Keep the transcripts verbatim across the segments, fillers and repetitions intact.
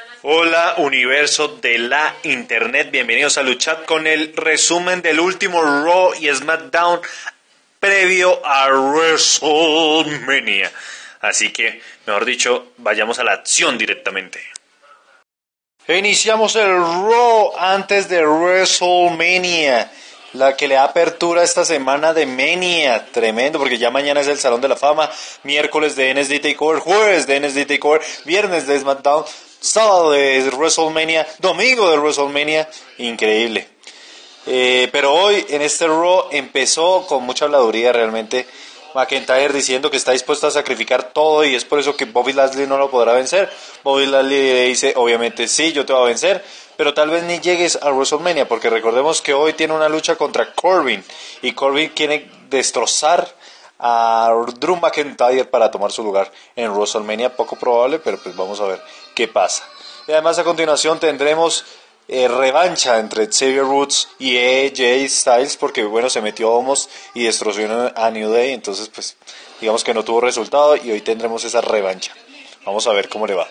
Hola universo de la internet, bienvenidos a Luchat con el resumen del último Raw y SmackDown previo a WrestleMania. Así que, mejor dicho, vayamos a la acción directamente. E iniciamos el Raw antes de WrestleMania, la que le da apertura esta semana de Mania. Tremendo, porque ya mañana es el Salón de la Fama, miércoles de N X T TakeOver, jueves de N X T TakeOver, viernes de SmackDown, sábado de WrestleMania, domingo de WrestleMania. Increíble. Eh, pero hoy en este Raw empezó con mucha habladuría realmente. McIntyre diciendo que está dispuesto a sacrificar todo y es por eso que Bobby Lashley no lo podrá vencer. Bobby Lashley le dice, obviamente sí, yo te voy a vencer, pero tal vez ni llegues a WrestleMania, porque recordemos que hoy tiene una lucha contra Corbin y Corbin quiere destrozar a Drew McIntyre para tomar su lugar en WrestleMania. Poco probable, pero pues vamos a ver qué pasa. Y además a continuación tendremos Eh, revancha entre Xavier Woods y A J Styles, porque bueno, se metió Omos y destrozó a New Day, entonces pues digamos que no tuvo resultado y hoy tendremos esa revancha. Vamos a ver cómo le va.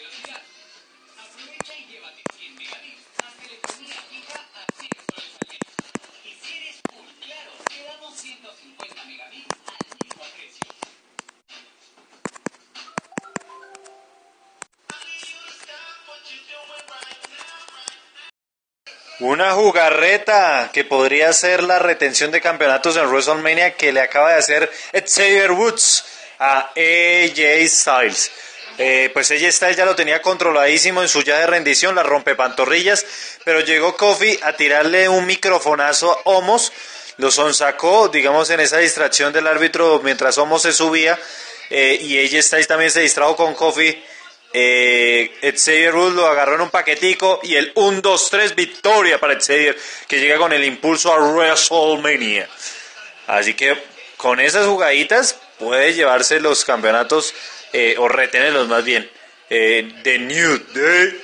Una jugarreta que podría ser la retención de campeonatos en WrestleMania que le acaba de hacer Xavier Woods a A J Styles. Eh, pues A J Styles ya lo tenía controladísimo en su llave de rendición, la rompepantorrillas, pero llegó Kofi a tirarle un microfonazo a Omos, lo sonsacó, digamos, en esa distracción del árbitro mientras Omos se subía, eh, y A J Styles también se distrajo con Kofi. Eh, Xavier Woods lo agarró en un paquetico y el uno, dos, tres victoria para Xavier, que llega con el impulso a WrestleMania. Así que con esas jugaditas puede llevarse los campeonatos, eh, o retenerlos más bien, eh, de New Day.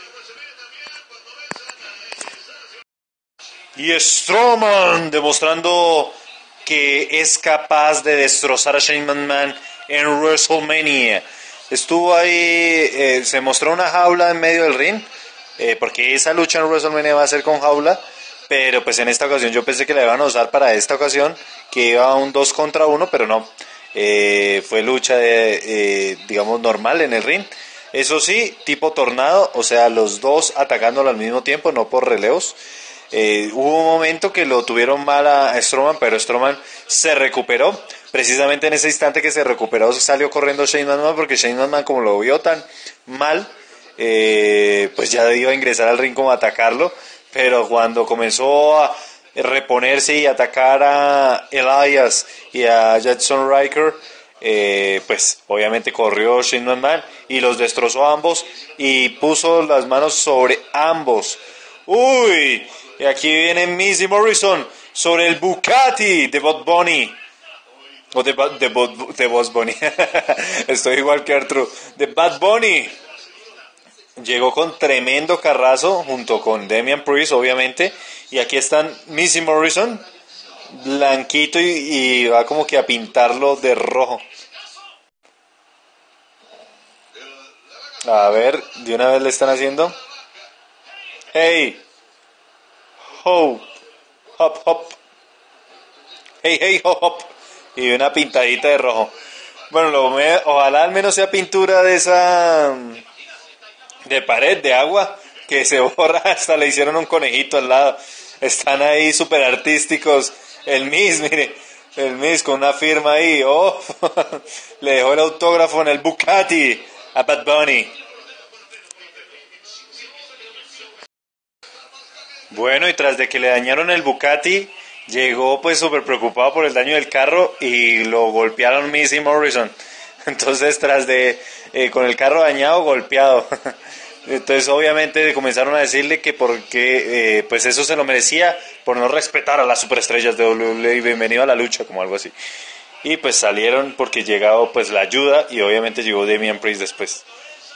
Y Strowman demostrando que es capaz de destrozar a Shane McMahon en WrestleMania. Estuvo ahí, eh, se mostró una jaula en medio del ring, eh, porque esa lucha en WrestleMania va a ser con jaula, pero pues en esta ocasión yo pensé que la iban a usar para esta ocasión, que iba a un dos contra uno, pero no, eh, fue lucha de, eh, digamos normal en el ring. Eso sí, tipo tornado, o sea, los dos atacándolo al mismo tiempo, no por relevos. Eh, hubo un momento que lo tuvieron mal a Strowman, pero Strowman se recuperó. Precisamente en ese instante que se recuperó salió corriendo Shane McMahon, porque Shane McMahon, como lo vio tan mal, eh, pues ya iba a ingresar al ring como a atacarlo, pero cuando comenzó a reponerse y atacar a Elias y a Jackson Riker, eh, pues obviamente corrió Shane McMahon y los destrozó a ambos y puso las manos sobre ambos. ¡Uy! Y aquí viene Missy Morrison sobre el Bugatti de Bad Bunny. O de, de, de, de Boss Bunny. Estoy igual que Arturo. De Bad Bunny. Llegó con tremendo carrazo junto con Damian Priest, obviamente. Y aquí están Missy Morrison, blanquito, y, y va como que a pintarlo de rojo. A ver, de una vez le están haciendo. Hey. Ho. Hop, hop. Hey, hey, hop, hop. Y una pintadita de rojo. Bueno, lo me, ojalá al menos sea pintura de esa, de pared, de agua, que se borra. Hasta le hicieron un conejito al lado. Están ahí súper artísticos. El Miss, mire, el Miss con una firma ahí. Oh, le dejó el autógrafo en el Bugatti a Bad Bunny. Bueno, y tras de que le dañaron el Bugatti, llegó pues súper preocupado por el daño del carro y lo golpearon Missy Morrison. Entonces tras de, eh, con el carro dañado, golpeado. Entonces obviamente comenzaron a decirle que porque eh, pues eso se lo merecía por no respetar a las superestrellas de W W E y bienvenido a la lucha, como algo así. Y pues salieron porque llegó pues la ayuda y obviamente llegó Damian Priest después.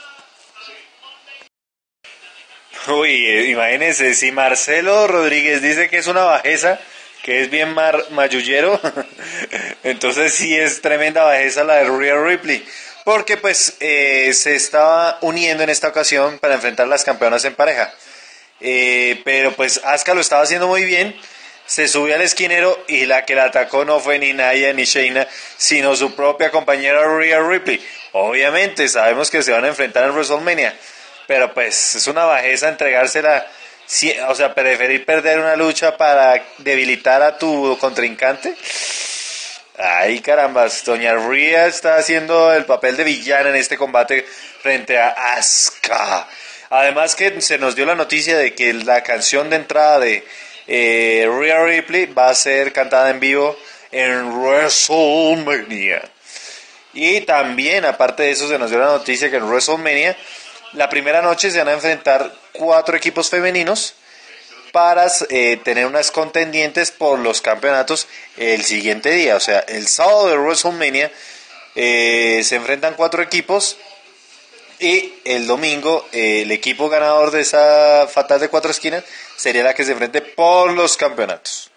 Uy, imagínense, si Marcelo Rodríguez dice que es una bajeza, que es bien mar, mayullero, entonces sí es tremenda bajeza la de Rhea Ripley, porque pues eh, se estaba uniendo en esta ocasión para enfrentar a las campeonas en pareja. Eh, pero pues Asuka lo estaba haciendo muy bien, se subió al esquinero y la que la atacó no fue ni Nia ni Shayna, sino su propia compañera Rhea Ripley. Obviamente sabemos que se van a enfrentar en WrestleMania, pero pues es una bajeza entregársela, o sea, preferir perder una lucha para debilitar a tu contrincante. Ay, carambas, doña Rhea está haciendo el papel de villana en este combate frente a Asuka. Además que se nos dio la noticia de que la canción de entrada de eh, Rhea Ripley va a ser cantada en vivo en WrestleMania. Y también, aparte de eso, se nos dio la noticia que en WrestleMania, la primera noche se van a enfrentar cuatro equipos femeninos para eh, tener unas contendientes por los campeonatos el siguiente día. O sea, el sábado de WrestleMania eh, se enfrentan cuatro equipos y el domingo eh, el equipo ganador de esa fatal de cuatro esquinas sería la que se enfrente por los campeonatos.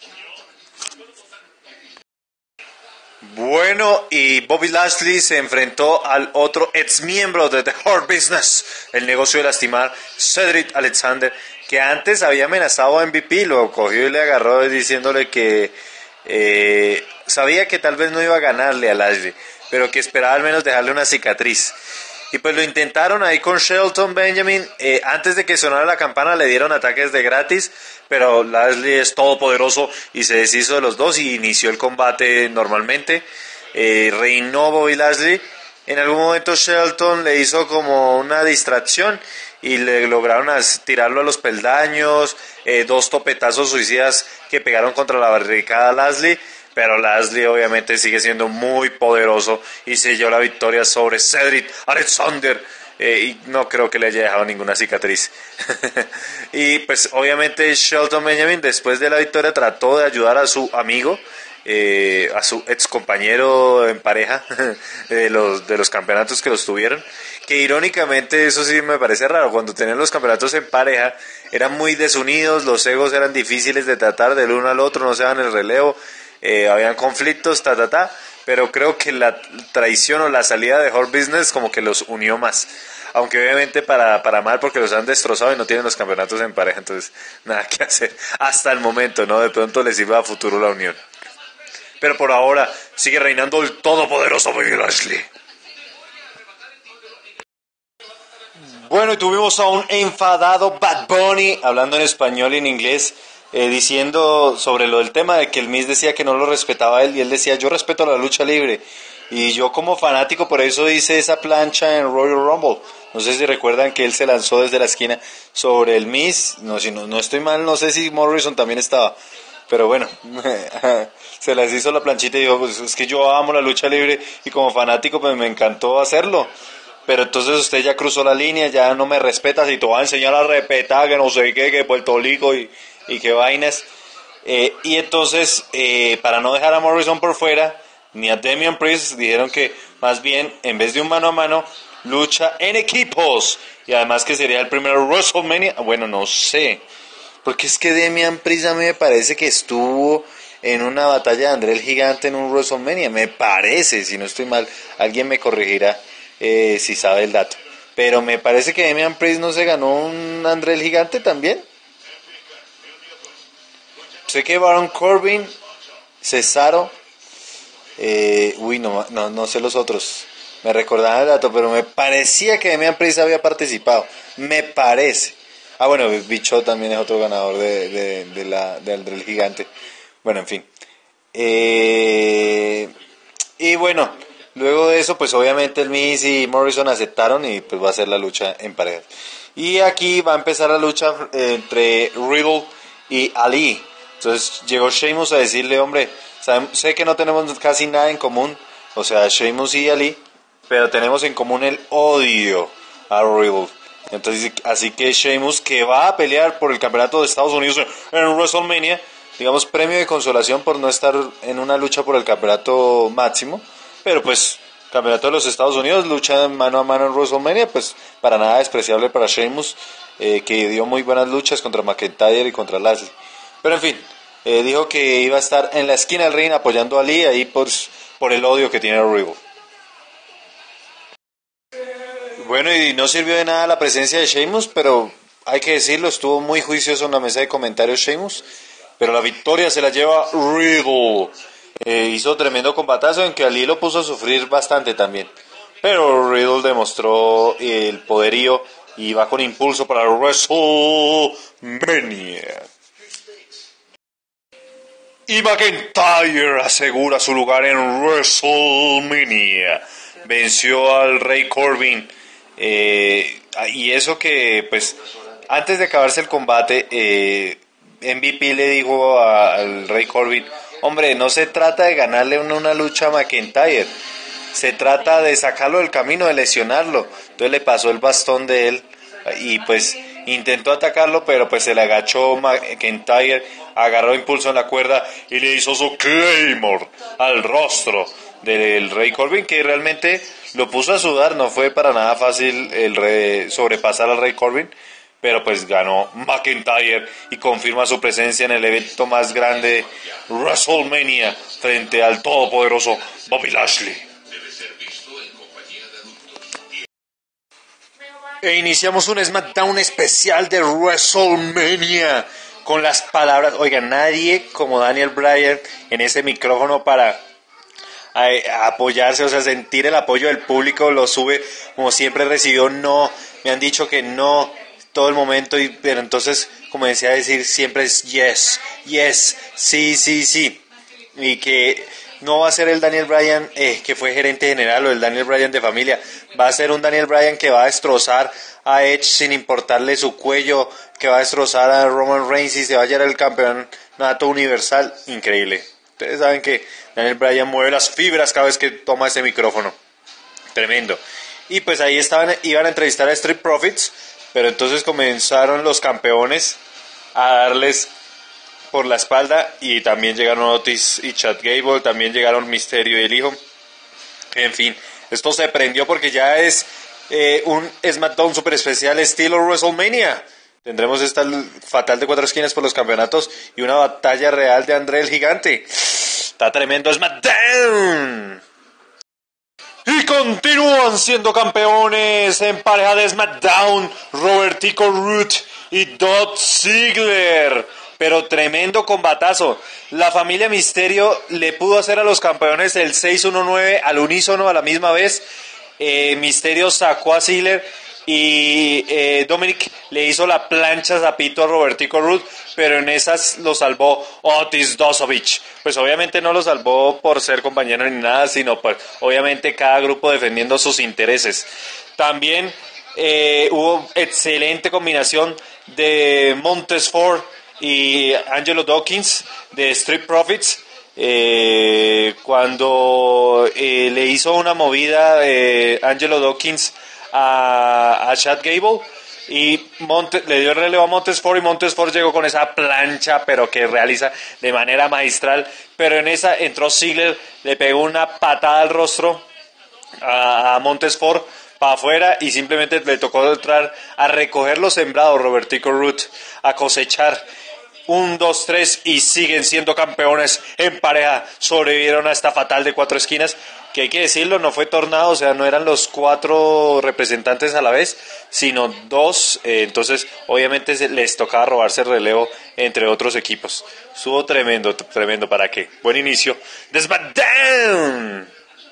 Bueno, y Bobby Lashley se enfrentó al otro ex miembro de The Hurt Business, el negocio de lastimar, Cedric Alexander, que antes había amenazado a M V P, lo cogió y le agarró diciéndole que eh, sabía que tal vez no iba a ganarle a Lashley, pero que esperaba al menos dejarle una cicatriz. Y pues lo intentaron ahí con Shelton Benjamin, eh, antes de que sonara la campana le dieron ataques de gratis, pero Lashley es todopoderoso y se deshizo de los dos y inició el combate normalmente. Eh, reinó Bobby Lashley. En algún momento Shelton le hizo como una distracción y le lograron tirarlo a los peldaños, eh, dos topetazos suicidas que pegaron contra la barricada a Lashley. Pero Lashley obviamente sigue siendo muy poderoso y selló la victoria sobre Cedric Alexander, eh, y no creo que le haya dejado ninguna cicatriz. Y pues obviamente Shelton Benjamin después de la victoria trató de ayudar a su amigo, eh, a su ex compañero en pareja de los, de los campeonatos que los tuvieron, que irónicamente eso sí me parece raro, cuando tenían los campeonatos en pareja eran muy desunidos, los egos eran difíciles de tratar del uno al otro, no se daban el relevo. Eh, habían conflictos, ta, ta, ta, pero creo que la traición o la salida de Hurt Business como que los unió más, aunque obviamente para, para mal porque los han destrozado y no tienen los campeonatos en pareja, entonces nada que hacer hasta el momento, ¿no? De pronto les sirva a futuro la unión, pero por ahora sigue reinando el todopoderoso Bobby Lashley. Bueno, y tuvimos a un enfadado Bad Bunny hablando en español y en inglés, Eh, diciendo sobre lo del tema de que el Miz decía que no lo respetaba a él, y él decía, yo respeto la lucha libre, y yo como fanático por eso hice esa plancha en Royal Rumble. No sé si recuerdan que él se lanzó desde la esquina sobre el Miz, no, si no, no estoy mal, no sé si Morrison también estaba, pero bueno, se les hizo la planchita y dijo, pues es que yo amo la lucha libre y como fanático pues me encantó hacerlo. Pero entonces usted ya cruzó la línea, ya no me respetas y te voy a enseñar a respetar que no sé qué, que Puerto Rico y, y qué vainas. Eh, y entonces, eh, para no dejar a Morrison por fuera, ni a Damian Priest, dijeron que más bien, en vez de un mano a mano, lucha en equipos. Y además que sería el primer WrestleMania. Bueno, no sé. Porque es que Damian Priest a mí me parece que estuvo en una batalla de André el Gigante en un WrestleMania. Me parece, si no estoy mal, alguien me corregirá. Eh, si sabe el dato, pero me parece que Damian Priest no se ganó un André el Gigante también. Sé que Baron Corbin, Cesaro, eh, uy no, no, no sé los otros, me recordaba el dato, pero me parecía que Damian Priest había participado, me parece. Ah bueno, Bicho también es otro ganador de, de, de la de André el Gigante. Bueno, en fin. Eh, y bueno. Luego de eso, pues obviamente el Miz y Morrison aceptaron y pues va a ser la lucha en parejas. Y aquí va a empezar la lucha entre Riddle y Ali. Entonces llegó Sheamus a decirle, hombre, sabe, sé que no tenemos casi nada en común, o sea, Sheamus y Ali, pero tenemos en común el odio a Riddle. Entonces, así que Sheamus, que va a pelear por el campeonato de Estados Unidos en WrestleMania, digamos premio de consolación por no estar en una lucha por el campeonato máximo. Pero pues, campeonato de los Estados Unidos, lucha mano a mano en WrestleMania, pues para nada despreciable para Sheamus, eh, que dio muy buenas luchas contra McIntyre y contra Lashley. Pero en fin, eh, dijo que iba a estar en la esquina del ring apoyando a Ali ahí por, por el odio que tiene a Riddle. Bueno, y no sirvió de nada la presencia de Sheamus, pero hay que decirlo, estuvo muy juicioso en la mesa de comentarios Sheamus, pero la victoria se la lleva Riddle. Eh, hizo tremendo combatazo en que Ali lo puso a sufrir bastante también, pero Riddle demostró el poderío y va con impulso para WrestleMania. Y McIntyre asegura su lugar en WrestleMania. Venció al Rey Corbin. Eh, y eso que, pues, antes de acabarse el combate, eh, M V P le dijo a, al Rey Corbin, hombre, no se trata de ganarle una, una lucha a McIntyre. Se trata de sacarlo del camino, de lesionarlo. Entonces le pasó el bastón de él y pues intentó atacarlo, pero pues se le agachó McIntyre, agarró impulso en la cuerda y le hizo su Claymore al rostro del Rey Corbin, que realmente lo puso a sudar. No fue para nada fácil el re, sobrepasar al Rey Corbin, pero pues ganó McIntyre y confirma su presencia en el evento más grande, WrestleMania, frente al todopoderoso Bobby Lashley. E iniciamos un SmackDown especial de WrestleMania con las palabras, oiga, nadie como Daniel Bryan en ese micrófono para a, a apoyarse, o sea, sentir el apoyo del público, lo sube, como siempre recibió no, me han dicho que no todo el momento, y, pero entonces, como decía, decir siempre es yes, yes, sí, sí, sí, y que no va a ser el Daniel Bryan eh, que fue gerente general o el Daniel Bryan de familia, va a ser un Daniel Bryan que va a destrozar a Edge sin importarle su cuello, que va a destrozar a Roman Reigns y se va a llevar el campeonato universal. Increíble. Ustedes saben que Daniel Bryan mueve las fibras cada vez que toma ese micrófono. Tremendo. Y pues ahí estaban, iban a entrevistar a Street Profits, pero entonces comenzaron los campeones a darles por la espalda y también llegaron Otis y Chad Gable, también llegaron Mysterio y el hijo. En fin, esto se prendió porque ya es eh, un SmackDown super especial estilo WrestleMania. Tendremos esta fatal de cuatro esquinas por los campeonatos y una batalla real de André el Gigante. Está tremendo SmackDown. Y continúan siendo campeones en pareja de SmackDown Robertico Root y Dolph Ziggler. Pero tremendo combatazo. La familia Misterio le pudo hacer a los campeones el seis uno nueve al unísono a la misma vez. Eh, Misterio sacó a Ziggler y eh, Dominic le hizo la plancha zapito a Robertico Root, pero en esas lo salvó Otis Dosovich. Pues obviamente no lo salvó por ser compañero ni nada, sino por obviamente cada grupo defendiendo sus intereses. También eh, hubo excelente combinación de Montez Ford y Angelo Dawkins de Street Profits, eh, cuando eh, le hizo una movida eh, Angelo Dawkins a, a Chad Gable y Monte, le dio el relevo a Montez Ford y Montez Ford llegó con esa plancha pero que realiza de manera magistral, pero en esa entró Ziggler, le pegó una patada al rostro a, a Montez Ford para afuera y simplemente le tocó entrar a recoger los sembrados Robertico Root, a cosechar. Un, dos, tres y siguen siendo campeones en pareja. Sobrevivieron a esta fatal de cuatro esquinas, que hay que decirlo, no fue tornado, o sea, no eran los cuatro representantes a la vez, sino dos, eh, entonces obviamente les tocaba robarse el relevo entre otros equipos. Estuvo tremendo, tremendo, ¿para qué? Buen inicio de SmackDown.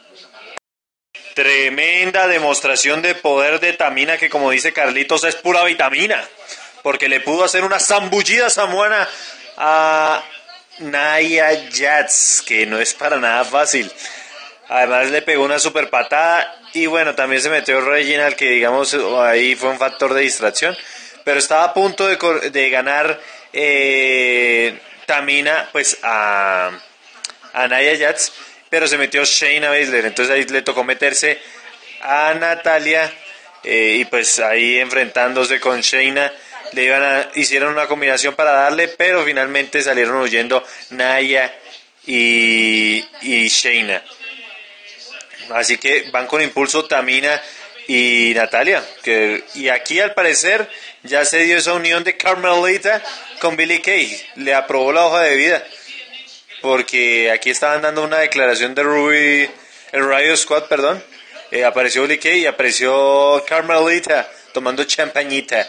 Tremenda demostración de poder de Tamina, que como dice Carlitos es pura vitamina, porque le pudo hacer una zambullida samoana a Nia Jax, que no es para nada fácil. Además le pegó una super patada y bueno, también se metió Reginald, que digamos ahí fue un factor de distracción, pero estaba a punto de, de ganar eh, Tamina pues a, a Nia Jax, pero se metió Shayna Baszler, entonces ahí le tocó meterse a Natalia eh, y pues ahí enfrentándose con Shayna. Le iban a, hicieron una combinación para darle, pero finalmente salieron huyendo Nia y, y Shayna. Así que van con impulso Tamina y Natalia. Que, y aquí al parecer ya se dio esa unión de Carmelita con Billie Kay. Le aprobó la hoja de vida. Porque aquí estaban dando una declaración de Ruby, el Riot Squad, perdón. Eh, apareció Billie Kay y apareció Carmelita tomando champañita.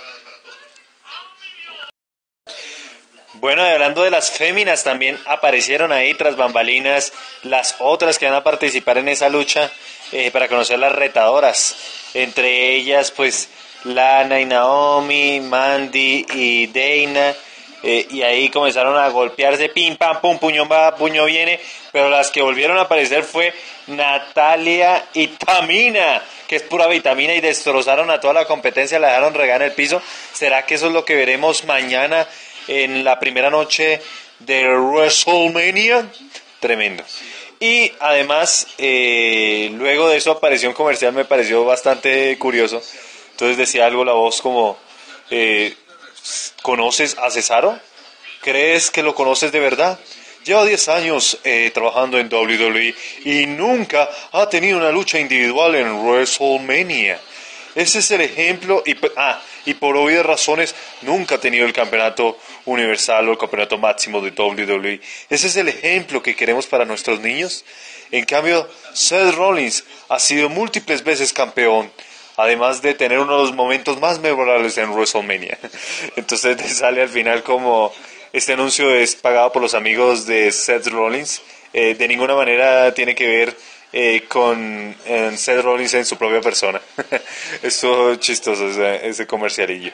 Bueno, y hablando de las féminas, también aparecieron ahí tras bambalinas las otras que van a participar en esa lucha eh, para conocer las retadoras. Entre ellas, pues, Lana y Naomi, Mandy y Dana. Eh, y ahí comenzaron a golpearse, pim, pam, pum, puño va, puño viene. Pero las que volvieron a aparecer fue Natalia y Tamina, que es pura vitamina, y destrozaron a toda la competencia, la dejaron regar en el piso. ¿Será que eso es lo que veremos mañana en la primera noche de WrestleMania? Tremendo. Y además, eh, luego de eso apareció un comercial, me pareció bastante curioso. Entonces decía algo la voz como, eh, ¿conoces a Cesaro? ¿Crees que lo conoces de verdad? Lleva diez años eh, trabajando en W W E y nunca ha tenido una lucha individual en WrestleMania. Ese es el ejemplo, y, ah, y por obvias razones nunca ha tenido el campeonato universal o el campeonato máximo de W W E. Ese es el ejemplo que queremos para nuestros niños. En cambio, Seth Rollins ha sido múltiples veces campeón, además de tener uno de los momentos más memorables en WrestleMania. Entonces te sale al final como este anuncio es pagado por los amigos de Seth Rollins. Eh, de ninguna manera tiene que ver eh, con eh, Seth Rollins en su propia persona. Esto es chistoso, ese, ese comercialillo.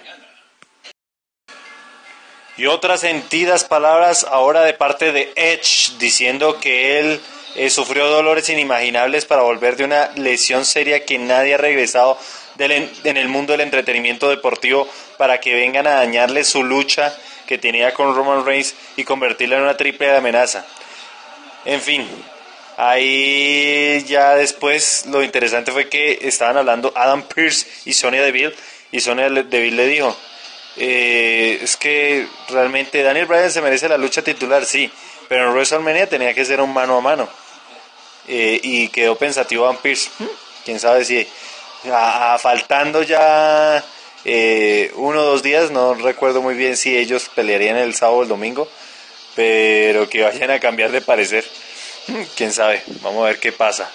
Y otras sentidas palabras ahora de parte de Edge, diciendo que él eh, sufrió dolores inimaginables para volver de una lesión seria, que nadie ha regresado del, en el mundo del entretenimiento deportivo para que vengan a dañarle su lucha que tenía con Roman Reigns y convertirla en una triple amenaza. En fin, ahí ya después lo interesante fue que estaban hablando Adam Pearce y Sonya Deville, y Sonya Deville le dijo, eh, es que realmente Daniel Bryan se merece la lucha titular, sí, pero en WrestleMania tenía que ser un mano a mano. Eh, y quedó pensativo Adam Pearce, quién sabe si a, a, faltando ya eh, uno o dos días, no recuerdo muy bien si ellos pelearían el sábado o el domingo, pero que vayan a cambiar de parecer, quién sabe, vamos a ver qué pasa.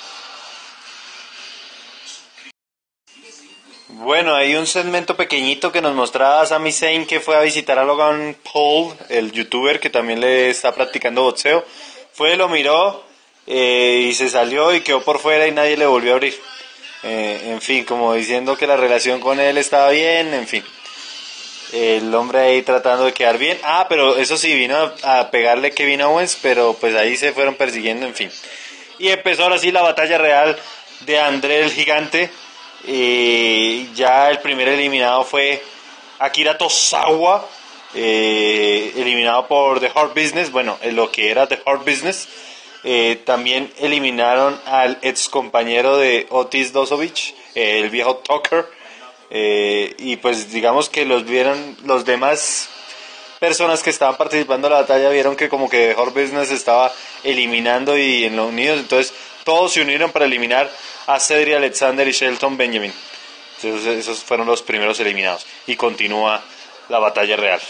Bueno, hay un segmento pequeñito que nos mostraba a Sami Zayn, que fue a visitar a Logan Paul, el youtuber que también le está practicando boxeo. Fue, lo miró eh, y se salió y quedó por fuera y nadie le volvió a abrir. Eh, en fin, como diciendo que la relación con él estaba bien, en fin. El hombre ahí tratando de quedar bien. Ah, pero eso sí, vino a, a pegarle Kevin Owens, pero pues ahí se fueron persiguiendo, en fin. Y empezó ahora sí la batalla real de André el Gigante. Y ya el primer eliminado fue Akira Tozawa, eh, eliminado por The Hurt Business, bueno, lo que era The Hurt Business. Eh, también eliminaron al ex compañero de Otis Dozovich, eh, el viejo Tucker, eh, y pues digamos que los vieron, los demás personas que estaban participando en la batalla vieron que como que The Hurt Business estaba eliminando y en los unidos, entonces todos se unieron para eliminar a Cedric Alexander y Shelton Benjamin. Entonces, esos fueron los primeros eliminados y continúa la batalla real.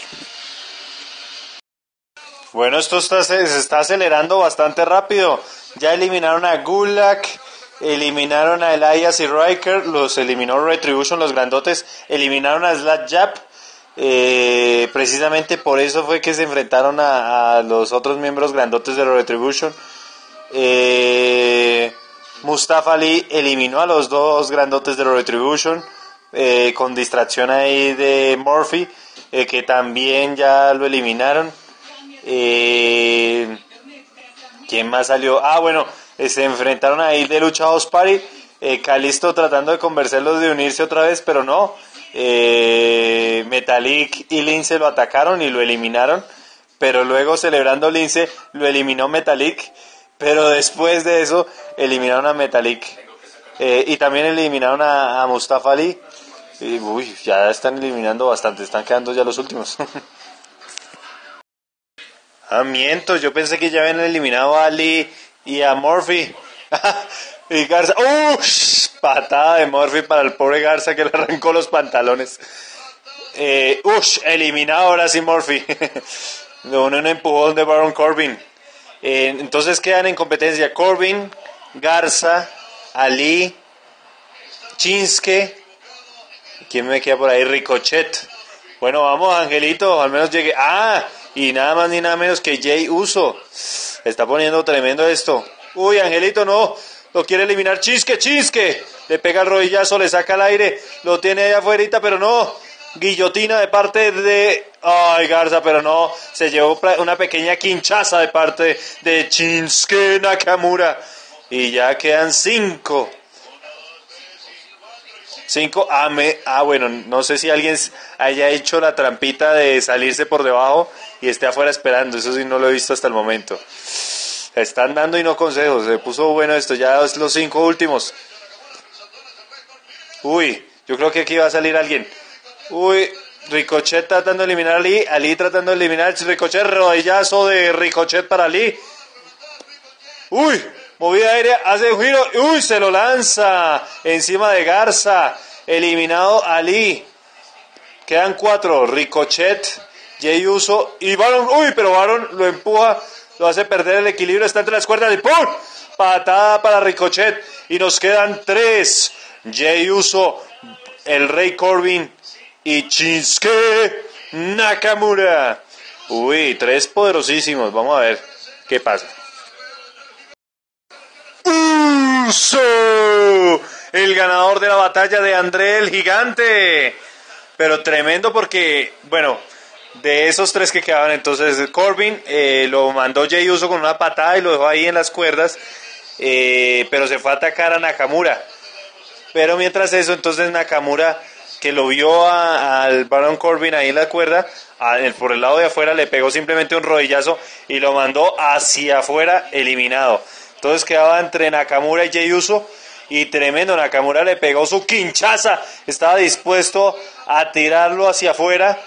Bueno, esto está, se está acelerando bastante rápido. Ya eliminaron a Gulak, eliminaron a Elias y Riker, los eliminó Retribution, los grandotes, eliminaron a Slack Jap. Eh, precisamente por eso fue que se enfrentaron a, a los otros miembros grandotes de Retribution. Eh, Mustafa Ali eliminó a los dos grandotes de Retribution, eh, con distracción ahí de Murphy, eh, que también ya lo eliminaron. Eh, ¿Quién más salió? Ah, bueno, eh, se enfrentaron ahí de Lucha House Party. Eh, Kalisto tratando de convencerlos de unirse otra vez, pero no. Eh, Metalik y Lince lo atacaron y lo eliminaron. Pero luego, celebrando Lince, lo eliminó Metalik. Pero después de eso, eliminaron a Metalik. Eh, y también eliminaron a, a Mustafa Ali. Y, uy, ya están eliminando bastante, están quedando ya los últimos. Ah, miento, yo pensé que ya habían eliminado a Ali y a Murphy. Y Garza, ¡uh! Patada de Murphy para el pobre Garza, que le arrancó los pantalones. Eh, ¡Ush! Eliminado ahora sí Murphy. De un empujón de Baron Corbin. Eh, entonces quedan en competencia Corbin, Garza, Ali, Shinsuke. ¿Quién me queda por ahí? Ricochet. Bueno, vamos, Angelito, al menos llegue. Ah, y nada más ni nada menos que Jey Uso. Está poniendo tremendo esto. Uy, Angelito, no. Lo quiere eliminar. Shinsuke, Shinsuke. Le pega el rodillazo, le saca el aire. Lo tiene allá afuera, pero no. Guillotina de parte de... Ay, Garza, pero no. Se llevó una pequeña quinchaza de parte de Shinsuke Nakamura. Y ya quedan cinco. Cinco. Ah, me, ah, bueno, no sé si alguien haya hecho la trampita de salirse por debajo y esté afuera esperando. Eso sí no lo he visto hasta el momento. Están dando y no consejos. Se puso bueno esto. Ya es los cinco últimos. Uy, yo creo que aquí va a salir alguien. Uy, Ricochet tratando de eliminar a Ali. Ali tratando de eliminar a Ricochet. Rodillazo de Ricochet para Ali. Uy, movida aérea. Hace un giro. Uy, se lo lanza encima de Garza. Eliminado Ali. Quedan cuatro. Ricochet, Jey Uso y Baron. Uy, pero Baron lo empuja. Lo hace perder el equilibrio. Está entre las cuerdas. Y ¡pum! Patada para Ricochet. Y nos quedan tres. Jey Uso, el Rey Corbin y Shinsuke Nakamura. Uy, tres poderosísimos. Vamos a ver qué pasa. Uso, el ganador de la batalla de André el Gigante. Pero tremendo porque, bueno, de esos tres que quedaban, entonces Corbin eh, lo mandó Jey Uso con una patada y lo dejó ahí en las cuerdas. Eh, pero se fue a atacar a Nakamura. Pero mientras eso, entonces Nakamura, que lo vio a, al Baron Corbin ahí en la cuerda, a, el, por el lado de afuera le pegó simplemente un rodillazo y lo mandó hacia afuera eliminado. Entonces quedaba entre Nakamura y Jey Uso y tremendo, Nakamura le pegó su quinchaza, estaba dispuesto a tirarlo hacia afuera,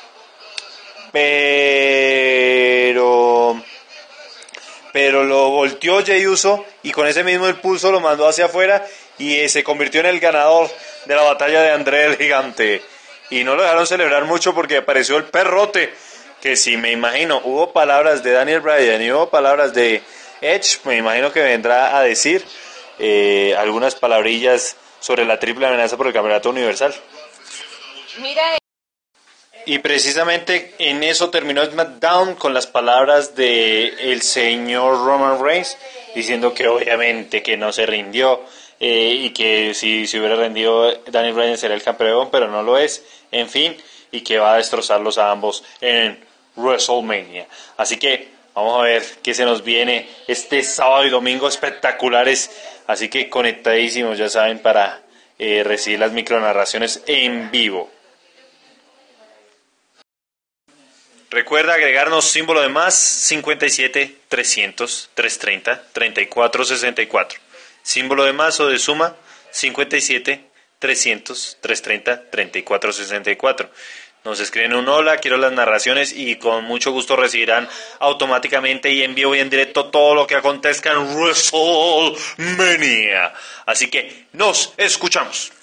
pero... pero lo volteó Jey Uso y con ese mismo impulso lo mandó hacia afuera y se convirtió en el ganador de la batalla de André el Gigante. Y no lo dejaron celebrar mucho porque apareció el perrote, que si me imagino, hubo palabras de Daniel Bryan y hubo palabras de Edge, me imagino que vendrá a decir eh, algunas palabrillas sobre la triple amenaza por el campeonato universal. Mira. Y precisamente en eso terminó SmackDown con las palabras de el señor Roman Reigns diciendo que obviamente que no se rindió eh, y que si se hubiera rendido Daniel Bryan sería el campeón, pero no lo es, en fin, y que va a destrozarlos a ambos en WrestleMania. Así que vamos a ver qué se nos viene este sábado y domingo espectaculares, así que conectadísimos, ya saben, para eh, recibir las micronarraciones en vivo. Recuerda agregarnos símbolo de más cincuenta y siete, trescientos, trescientos treinta, treinta y cuatro sesenta y cuatro. Símbolo de más o de suma cincuenta y siete, trescientos, trescientos treinta, treinta y cuatro sesenta y cuatro. Nos escriben un hola, quiero las narraciones y con mucho gusto recibirán automáticamente y en vivo y en directo todo lo que acontezca en WrestleMania. Así que nos escuchamos.